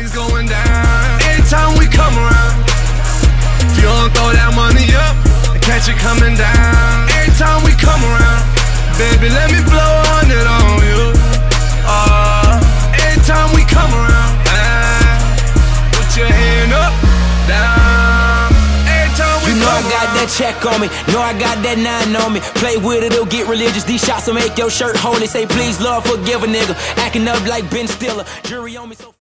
things going down. Anytime we come around, if you don't throw that money up, I catch it coming down. Anytime we come around, baby, let me blow 100 on you. Anytime we come around, put your hand up, down. Anytime we I got that check on me, know I got that 9 on me. Play with it, it'll get religious. These shots will make your shirt holy. Say please, Lord, forgive a nigga acting up like Ben Stiller. Jury on me so